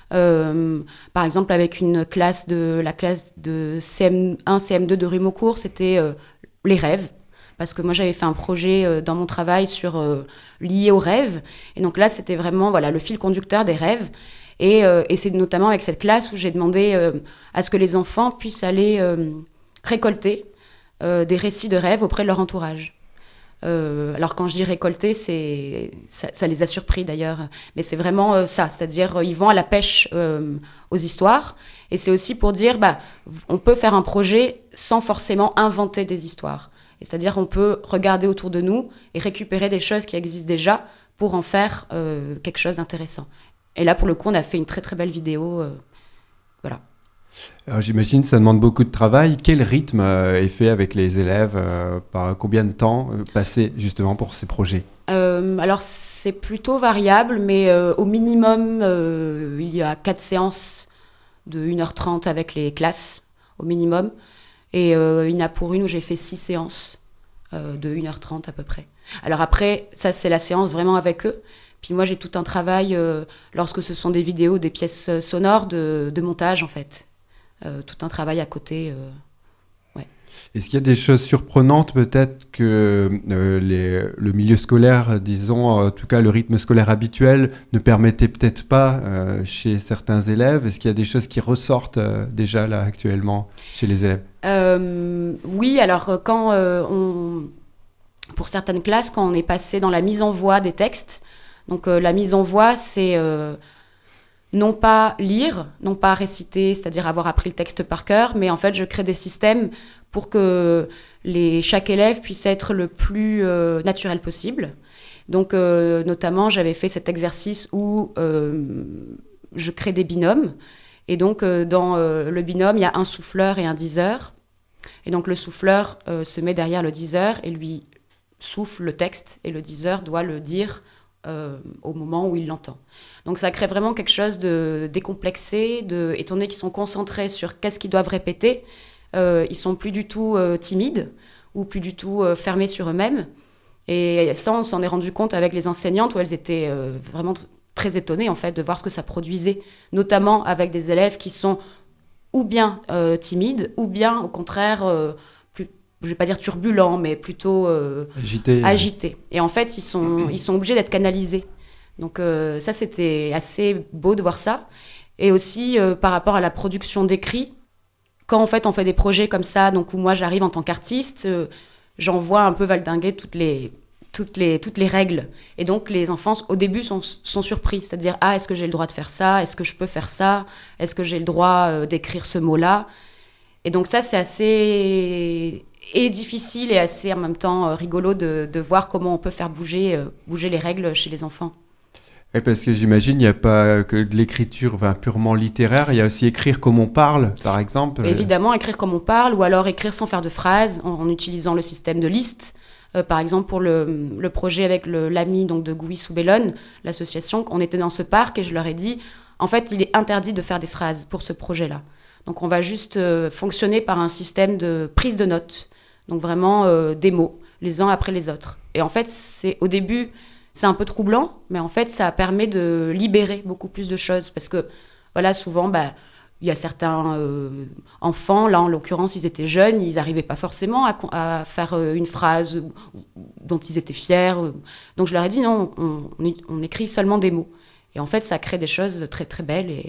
Euh, par exemple, avec une classe de la classe de C M un, C M deux de Rue-Maucourt, c'était euh, les rêves. Parce que moi, j'avais fait un projet euh, dans mon travail sur, euh, lié aux rêves. Et donc là, c'était vraiment voilà, le fil conducteur des rêves. Et, euh, et c'est notamment avec cette classe où j'ai demandé euh, à ce que les enfants puissent aller euh, récolter euh, des récits de rêves auprès de leur entourage. Euh, alors quand je dis récolter, c'est, ça, ça les a surpris d'ailleurs, mais c'est vraiment euh, ça, c'est-à-dire euh, ils vont à la pêche euh, aux histoires, et c'est aussi pour dire, bah, on peut faire un projet sans forcément inventer des histoires, et c'est-à-dire on peut regarder autour de nous et récupérer des choses qui existent déjà pour en faire euh, quelque chose d'intéressant. Et là pour le coup on a fait une très très belle vidéo, euh, voilà. Alors, j'imagine que ça demande beaucoup de travail. Quel rythme euh, est fait avec les élèves euh, par combien de temps euh, passé justement pour ces projets ? euh, Alors c'est plutôt variable, mais euh, au minimum euh, il y a quatre séances de une heure trente avec les classes, au minimum. Et euh, il y en a pour une où j'ai fait six séances euh, de une heure trente à peu près. Alors après, ça c'est la séance vraiment avec eux. Puis moi j'ai tout un travail, euh, lorsque ce sont des vidéos, des pièces sonores, de, de montage en fait. Euh, tout un travail à côté. Euh, ouais. Est-ce qu'il y a des choses surprenantes peut-être que euh, les, le milieu scolaire, disons, en tout cas le rythme scolaire habituel, ne permettait peut-être pas euh, chez certains élèves ? Est-ce qu'il y a des choses qui ressortent euh, déjà là actuellement chez les élèves ? euh, Oui, alors quand euh, on, pour certaines classes, quand on est passé dans la mise en voix des textes. Donc euh, la mise en voix, c'est euh, non pas lire, non pas réciter, c'est-à-dire avoir appris le texte par cœur, mais en fait, je crée des systèmes pour que les, chaque élève puisse être le plus euh, naturel possible. Donc, euh, notamment, j'avais fait cet exercice où euh, je crée des binômes. Et donc, euh, dans euh, le binôme, il y a un souffleur et un diseur. Et donc, le souffleur euh, se met derrière le diseur et lui souffle le texte. Et le diseur doit le dire euh, au moment où il l'entend. Donc, ça crée vraiment quelque chose de décomplexé, de, étant donné qu'ils sont concentrés sur qu'est-ce qu'ils doivent répéter. Euh, ils sont plus du tout euh, timides ou plus du tout euh, fermés sur eux-mêmes. Et ça, on s'en est rendu compte avec les enseignantes où elles étaient euh, vraiment t- très étonnées en fait de voir ce que ça produisait, notamment avec des élèves qui sont ou bien euh, timides ou bien au contraire, euh, plus, je vais pas dire turbulents, mais plutôt euh, agités. agités. Et en fait, ils sont, ils sont obligés d'être canalisés. Donc euh, ça, c'était assez beau de voir ça. Et aussi euh, par rapport à la production d'écrits, quand en fait on fait des projets comme ça, donc où moi j'arrive en tant qu'artiste. Euh, J'en vois un peu valdinguer toutes les, toutes, les, toutes les règles. Et donc, les enfants, au début, sont, sont surpris. C'est-à-dire, ah, est-ce que j'ai le droit de faire ça ? Est-ce que je peux faire ça ? Est-ce que j'ai le droit euh, d'écrire ce mot-là ? Et donc, ça, c'est assez et difficile et assez, en même temps, euh, rigolo de, de voir comment on peut faire bouger, euh, bouger les règles chez les enfants. Oui, parce que j'imagine, il n'y a pas que de l'écriture enfin, purement littéraire, il y a aussi écrire comme on parle, par exemple. Évidemment, écrire comme on parle, ou alors écrire sans faire de phrases, en, en utilisant le système de listes. Euh, par exemple, pour le, le projet avec le, l'ami donc, de Gouy-sous-Bellone, l'association, on était dans ce parc et je leur ai dit, en fait, il est interdit de faire des phrases pour ce projet-là. Donc, on va juste euh, fonctionner par un système de prise de notes. Donc, vraiment euh, des mots, les uns après les autres. Et en fait, c'est au début... C'est un peu troublant, mais en fait, ça permet de libérer beaucoup plus de choses. Parce que, voilà, souvent, bah, il y a certains euh, enfants, là, en l'occurrence, ils étaient jeunes, ils n'arrivaient pas forcément à, à faire euh, une phrase dont ils étaient fiers. Donc, je leur ai dit, non, on, on, on écrit seulement des mots. Et en fait, ça crée des choses très, très belles. Et,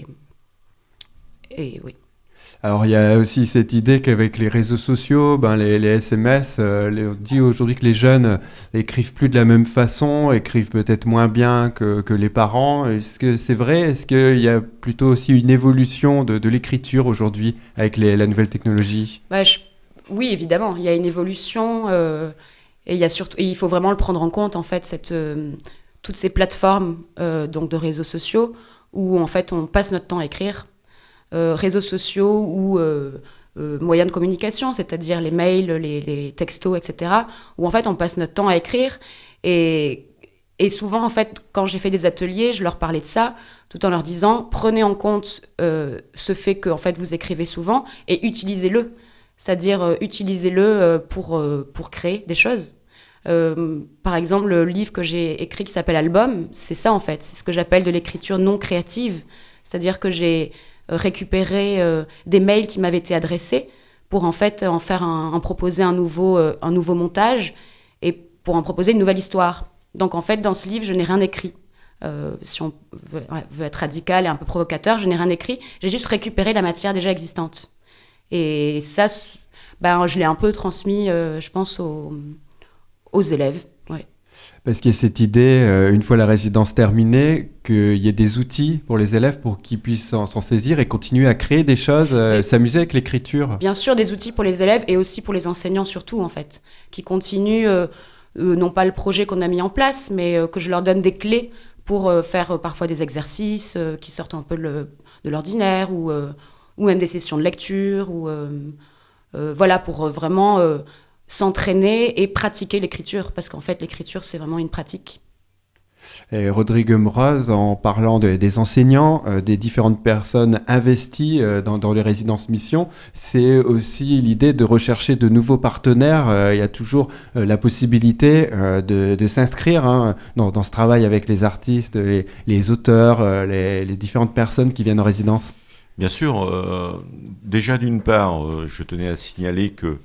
et oui. Alors, il y a aussi cette idée qu'avec les réseaux sociaux, ben, les, les S M S, euh, les, on dit aujourd'hui que les jeunes écrivent plus de la même façon, écrivent peut-être moins bien que, que les parents. Est-ce que c'est vrai ? Est-ce qu'il y a plutôt aussi une évolution de, de l'écriture aujourd'hui avec les, la nouvelle technologie ? bah, je, Oui, évidemment, il y a une évolution euh, et, il y a surtout, et il faut vraiment le prendre en compte, en fait, cette, euh, toutes ces plateformes euh, donc de réseaux sociaux où, en fait, on passe notre temps à écrire. Euh, réseaux sociaux ou euh, euh, moyens de communication, c'est-à-dire les mails, les, les textos, et cetera, où en fait on passe notre temps à écrire. Et, et souvent, en fait, quand j'ai fait des ateliers, je leur parlais de ça, tout en leur disant, prenez en compte euh, ce fait que en fait, vous écrivez souvent et utilisez-le. C'est-à-dire, euh, utilisez-le euh, pour, euh, pour créer des choses. Euh, par exemple, le livre que j'ai écrit qui s'appelle Album, c'est ça en fait, c'est ce que j'appelle de l'écriture non créative. C'est-à-dire que j'ai récupérer euh, des mails qui m'avaient été adressés pour en fait en faire un, en proposer un nouveau, euh, un nouveau montage et pour en proposer une nouvelle histoire. Donc en fait, dans ce livre, je n'ai rien écrit. Euh, si on veut, ouais, veut être radical et un peu provocateur, je n'ai rien écrit. J'ai juste récupéré la matière déjà existante. Et ça, ben, je l'ai un peu transmis, euh, je pense, aux, aux élèves. Ouais. Parce qu'il y a cette idée, euh, une fois la résidence terminée, qu'il y ait des outils pour les élèves pour qu'ils puissent s'en, s'en saisir et continuer à créer des choses, euh, s'amuser avec l'écriture. Bien sûr, des outils pour les élèves et aussi pour les enseignants surtout, en fait, qui continuent, euh, euh, non pas le projet qu'on a mis en place, mais euh, que je leur donne des clés pour euh, faire euh, parfois des exercices euh, qui sortent un peu le, de l'ordinaire ou, euh, ou même des sessions de lecture, ou, euh, euh, voilà, pour euh, vraiment... Euh, s'entraîner et pratiquer l'écriture, parce qu'en fait, l'écriture, c'est vraiment une pratique. Et Rodrigue Mroz, en parlant de, des enseignants, euh, des différentes personnes investies euh, dans, dans les résidences missions, c'est aussi l'idée de rechercher de nouveaux partenaires. Euh, il y a toujours euh, la possibilité euh, de, de s'inscrire hein, dans, dans ce travail avec les artistes, les, les auteurs, euh, les, les différentes personnes qui viennent en résidence. Bien sûr, euh, déjà d'une part, euh, je tenais à signaler que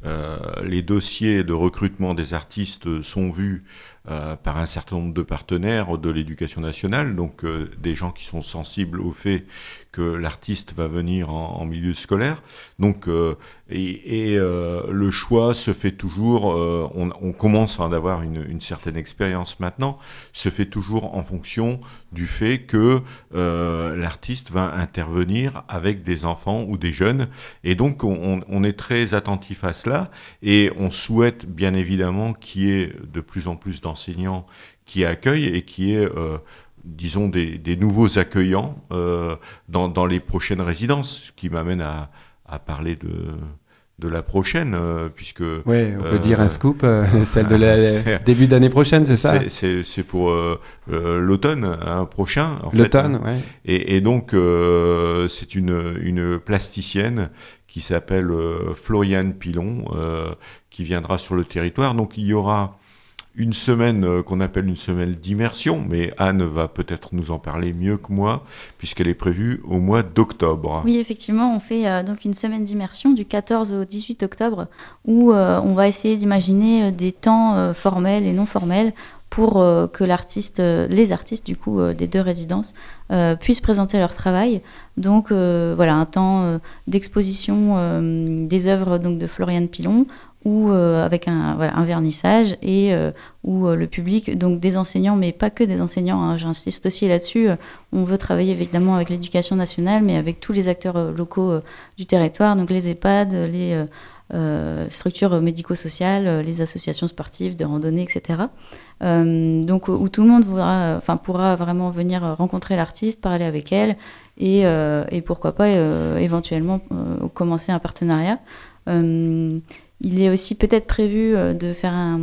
euh, les dossiers de recrutement des artistes sont vus euh, par un certain nombre de partenaires de l'éducation nationale, donc euh, des gens qui sont sensibles au fait que l'artiste va venir en, en milieu scolaire. Donc, euh, et, et euh, le choix se fait toujours, euh, on, on commence à en avoir une, une certaine expérience maintenant, se fait toujours en fonction du fait que euh, l'artiste va intervenir avec des enfants ou des jeunes. Et donc, on, on est très attentif à cela et on souhaite bien évidemment qu'il y ait de plus en plus d'enseignants qui accueillent et qui est, euh, disons, des, des nouveaux accueillants euh, dans, dans les prochaines résidences, ce qui m'amène à, à parler de, de la prochaine, euh, puisque... Oui, on peut euh, dire un scoop, euh, celle de la début d'année prochaine, c'est ça? C'est, c'est, c'est pour euh, euh, l'automne hein, prochain, en l'automne, fait. Hein. Ouais. Et, et donc, euh, c'est une, une plasticienne qui s'appelle euh, Floriane Pilon, euh, qui viendra sur le territoire. Donc, il y aura une semaine euh, qu'on appelle une semaine d'immersion, mais Anne va peut-être nous en parler mieux que moi, puisqu'elle est prévue au mois d'octobre. Oui, effectivement, on fait euh, donc une semaine d'immersion du quatorze au dix-huit octobre, où euh, on va essayer d'imaginer euh, des temps euh, formels et non formels pour euh, que l'artiste, euh, les artistes du coup euh, des deux résidences euh, puissent présenter leur travail. Donc euh, voilà, un temps euh, d'exposition euh, des œuvres donc de Floriane Pilon, ou euh, avec un, voilà, un vernissage et euh, où euh, le public, donc des enseignants, mais pas que des enseignants, hein, j'insiste aussi là-dessus, euh, on veut travailler évidemment avec l'éducation nationale, mais avec tous les acteurs euh, locaux euh, du territoire, donc les EHPAD, les euh, euh, structures médico-sociales, euh, les associations sportives de randonnée, et cetera. Euh, donc où tout le monde voudra, enfin, pourra vraiment venir rencontrer l'artiste, parler avec elle, et, euh, et pourquoi pas euh, éventuellement euh, commencer un partenariat. Euh, Il est aussi peut-être prévu de faire un,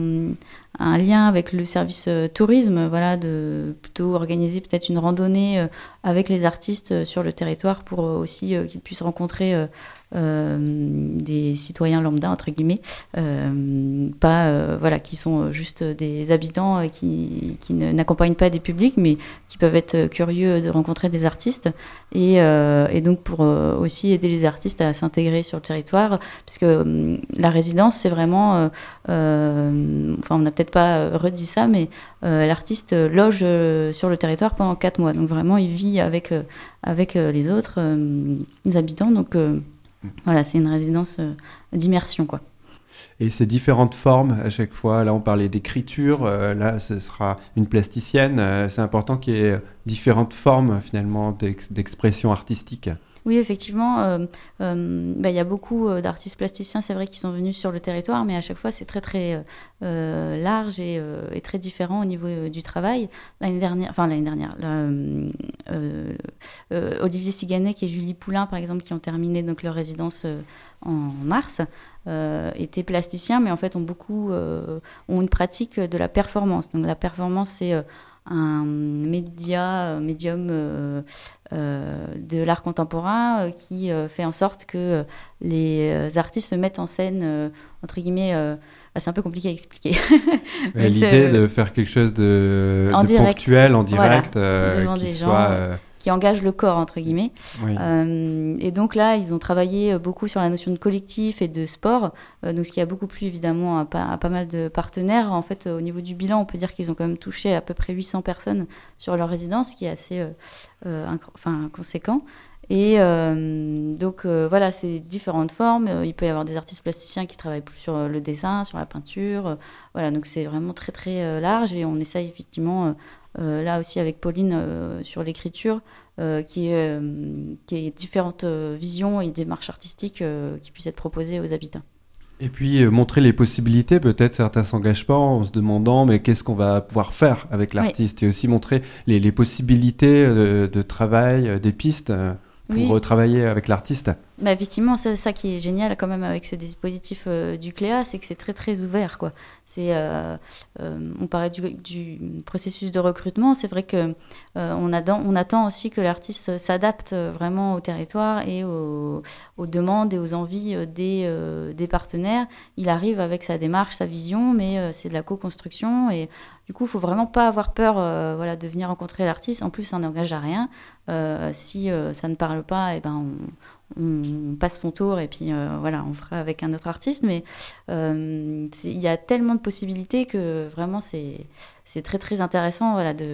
un lien avec le service tourisme, voilà, de plutôt organiser peut-être une randonnée avec les artistes sur le territoire pour aussi qu'ils puissent rencontrer euh, des citoyens lambda, entre guillemets, euh, pas, euh, voilà, qui sont juste des habitants qui, qui n'accompagnent pas des publics, mais qui peuvent être curieux de rencontrer des artistes. Et, euh, et donc pour euh, aussi aider les artistes à s'intégrer sur le territoire, puisque euh, la résidence, c'est vraiment, euh, euh, enfin on n'a peut-être pas redit ça, mais euh, l'artiste loge euh, sur le territoire pendant quatre mois, donc vraiment il vit avec, euh, avec euh, les autres euh, les habitants, donc euh, voilà, c'est une résidence euh, d'immersion, quoi. Et ces différentes formes à chaque fois, là on parlait d'écriture, euh, là ce sera une plasticienne, euh, c'est important qu'il y ait différentes formes finalement d'ex- d'expression artistique. Oui, effectivement, euh, euh, bah, y a beaucoup euh, d'artistes plasticiens, c'est vrai, qui sont venus sur le territoire, mais à chaque fois c'est très très euh, large et, euh, et très différent au niveau euh, du travail. L'année dernière, enfin l'année dernière, là, euh, euh, Olivier Siganek et Julie Poulain, par exemple, qui ont terminé donc leur résidence euh, en mars, euh, étaient plasticiens, mais en fait ont beaucoup euh, ont une pratique de la performance. Donc la performance, c'est euh, un média, un médium euh, euh, de l'art contemporain euh, qui euh, fait en sorte que les artistes se mettent en scène, euh, entre guillemets, euh, ah, c'est un peu compliqué à expliquer. Mais l'idée de faire quelque chose de, de ponctuel, en direct, voilà, euh, devant qui des soit... gens, euh... qui engage le corps, entre guillemets. Oui. Euh, et donc là, ils ont travaillé beaucoup sur la notion de collectif et de sport, euh, donc ce qui a beaucoup plu évidemment à pas, à pas mal de partenaires. En fait, au niveau du bilan, on peut dire qu'ils ont quand même touché à peu près huit cents personnes sur leur résidence, ce qui est assez euh, euh, incro- enfin, conséquent. Et euh, donc euh, voilà, c'est différentes formes. Il peut y avoir des artistes plasticiens qui travaillent plus sur le dessin, sur la peinture. Euh, voilà, donc c'est vraiment très très euh, large et on essaye effectivement... Euh, Euh, là aussi avec Pauline euh, sur l'écriture, euh, qui, est, euh, qui est différentes euh, visions et démarches artistiques euh, qui puissent être proposées aux habitants. Et puis euh, montrer les possibilités, peut-être certains s'engagent pas en se demandant mais qu'est-ce qu'on va pouvoir faire avec l'artiste, oui. Et aussi montrer les, les possibilités de, de travail, euh, des pistes euh, pour oui. travailler avec l'artiste. Bah effectivement, c'est ça qui est génial quand même avec ce dispositif euh, du C L E A, c'est que c'est très très ouvert, quoi. C'est, euh, euh, on parlait du, du processus de recrutement, c'est vrai que euh, on, attend, on attend aussi que l'artiste s'adapte vraiment au territoire et aux, aux demandes et aux envies des, euh, des partenaires. Il arrive avec sa démarche, sa vision, mais euh, c'est de la co-construction et du coup, il ne faut vraiment pas avoir peur euh, voilà, de venir rencontrer l'artiste. En plus, ça n'engage à rien. Euh, si euh, ça ne parle pas, eh ben, on on passe son tour et puis euh, voilà, on fera avec un autre artiste. Mais euh, il y a tellement de possibilités que vraiment c'est, c'est très très intéressant voilà, de,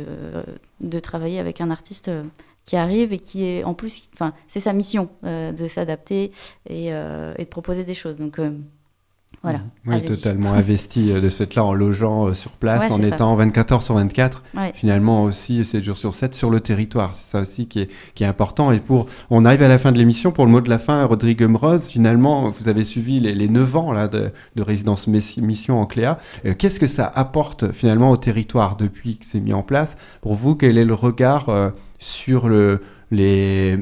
de travailler avec un artiste qui arrive et qui est en plus, enfin c'est sa mission euh, de s'adapter et, euh, et de proposer des choses. Donc euh, voilà. Oui, totalement investi de ce fait-là en logeant sur place, ouais, en étant ça. vingt-quatre heures sur vingt-quatre, ouais. finalement aussi sept jours sur sept sur le territoire. C'est ça aussi qui est, qui est important. Et pour, on arrive à la fin de l'émission. Pour le mot de la fin, Rodrigue Mroz, finalement, vous avez suivi les, les neuf ans là, de, de résidence mission en Cléa. Euh, qu'est-ce que ça apporte finalement au territoire depuis que c'est mis en place? Pour vous, quel est le regard euh, sur le, les,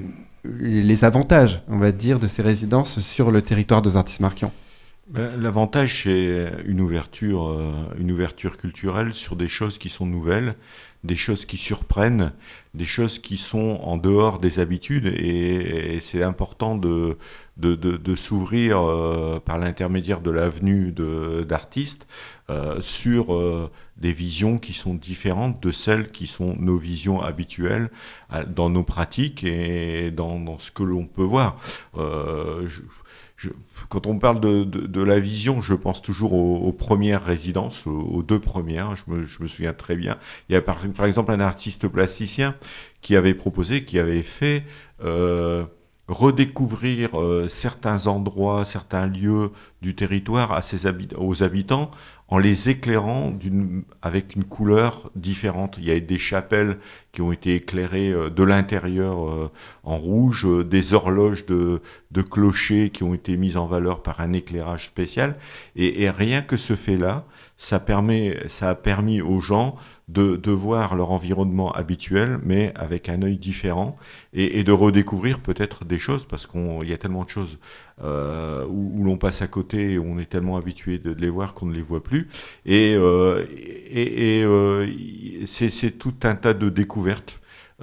les avantages, on va dire, de ces résidences sur le territoire d'Ozartis-Marquion? L'avantage, c'est une ouverture, euh, une ouverture culturelle sur des choses qui sont nouvelles, des choses qui surprennent, des choses qui sont en dehors des habitudes, et, et c'est important de, de, de, de s'ouvrir euh, par l'intermédiaire de la venue de, d'artistes euh, sur euh, des visions qui sont différentes de celles qui sont nos visions habituelles euh, dans nos pratiques et dans, dans ce que l'on peut voir. Euh, je, Je, quand on parle de, de, de la vision, je pense toujours aux, aux premières résidences, aux, aux deux premières, je me, je me souviens très bien. Il y a par, par exemple un artiste plasticien qui avait proposé, qui avait fait euh, redécouvrir euh, certains endroits, certains lieux du territoire à ses habit- aux habitants, en les éclairant d'une, avec une couleur différente. Il y a des chapelles qui ont été éclairées euh, de l'intérieur euh, en rouge, euh, des horloges de, de clochers qui ont été mises en valeur par un éclairage spécial. Et, et rien que ce fait-là, ça, permet, ça a permis aux gens de, de voir leur environnement habituel, mais avec un œil différent, et, et de redécouvrir peut-être des choses, parce qu'il y a tellement de choses euh, où, où l'on passe à côté, et on est tellement habitué de, de les voir qu'on ne les voit plus. Et, euh, et, et euh, c'est, c'est tout un tas de découvertes,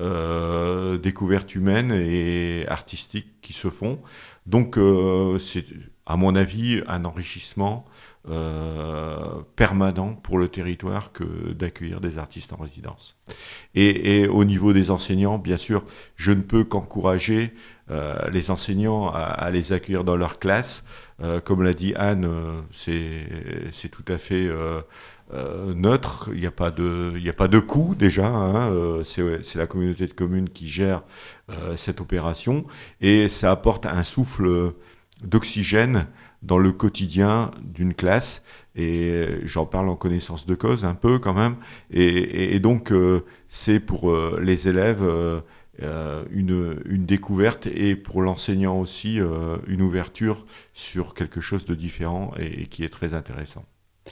euh, découvertes humaines et artistiques qui se font. Donc euh, c'est, à mon avis, un enrichissement Euh, permanent pour le territoire que d'accueillir des artistes en résidence. Et, et au niveau des enseignants, bien sûr, je ne peux qu'encourager euh, les enseignants à, à les accueillir dans leur classe. Euh, comme l'a dit Anne, euh, c'est, c'est tout à fait euh, euh, neutre. Il n'y a pas de, il n'y a pas de coût déjà. Hein, euh, c'est, c'est la communauté de communes qui gère euh, cette opération, et ça apporte un souffle d'oxygène dans le quotidien d'une classe, et j'en parle en connaissance de cause un peu quand même, et, et, et donc euh, c'est pour euh, les élèves euh, euh, une, une découverte, et pour l'enseignant aussi euh, une ouverture sur quelque chose de différent et, et qui est très intéressant.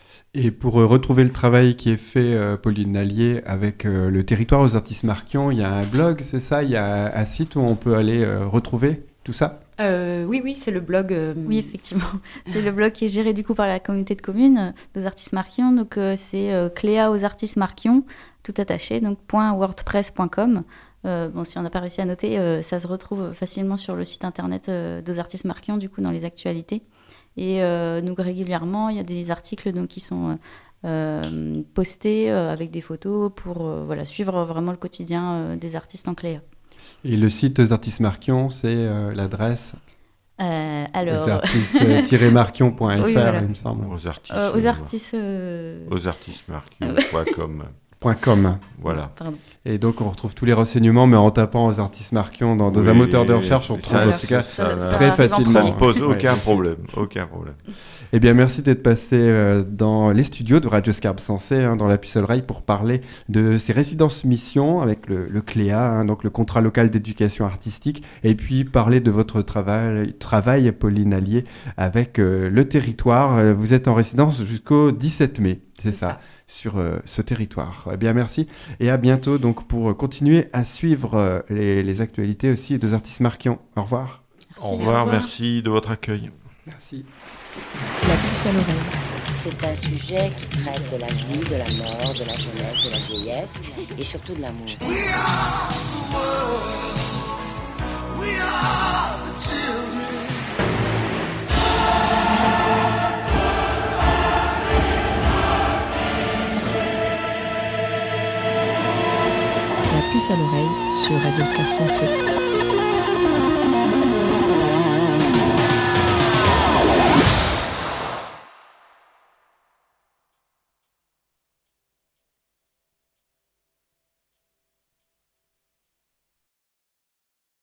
Et pour euh, retrouver le travail qui est fait, euh, Pauline Nallier, avec euh, le territoire Ozartis-Marquion, il y a un blog, c'est ça? Il y a un site où on peut aller euh, retrouver tout ça? Euh, oui, oui, c'est le blog. Euh... Oui, effectivement. C'est le blog qui est géré du coup par la communauté de communes euh, d'Ozartis-Marquion. Donc euh, c'est euh, Cléa Ozartis-Marquion, tout attaché, donc .wordpress point com. Euh, bon, si on n'a pas réussi à noter, euh, ça se retrouve facilement sur le site internet euh, d'Ozartis-Marquion, du coup dans les actualités. Et euh, donc régulièrement, il y a des articles donc, qui sont euh, postés euh, avec des photos pour euh, voilà, suivre vraiment le quotidien euh, des artistes en Cléa. Et le site Ozartis-Marquion, c'est euh, l'adresse euh, alors... ozartis-marquion point f r, oui, voilà. Il me semble. Ozartis, euh, Ozartis, euh... Ozartis-marquion point com. .com. Voilà. Pardon. Et donc on retrouve tous les renseignements, mais en tapant Ozartis-Marquion dans, dans oui, un moteur de recherche, on trouve en tout cas ça, ça, très ça facilement. Ça ne pose aucun ouais, problème, aucun problème. Eh bien, merci d'être passé euh, dans les studios de Radio Scarpe Sensée, hein, dans la puce à l'oreille, pour parler de ces résidences missions avec le, le Cléa, hein, donc le contrat local d'éducation artistique, et puis parler de votre travail, travail Pauline Nallier, avec euh, le territoire. Vous êtes en résidence jusqu'au dix-sept mai. C'est, c'est ça, ça, sur euh, ce territoire. Eh bien, merci. Et à bientôt donc, pour continuer à suivre euh, les, les actualités aussi d'Ozartis-Marquion. Au revoir. Merci, Au revoir, merci. merci de votre accueil. Merci. La puce à l'oreille. C'est un sujet qui traite de la vie, de la mort, de la jeunesse, de la vieillesse et surtout de l'amour. We are the world. We are the children. La puce à l'oreille sur Radio Scarpe Sensée.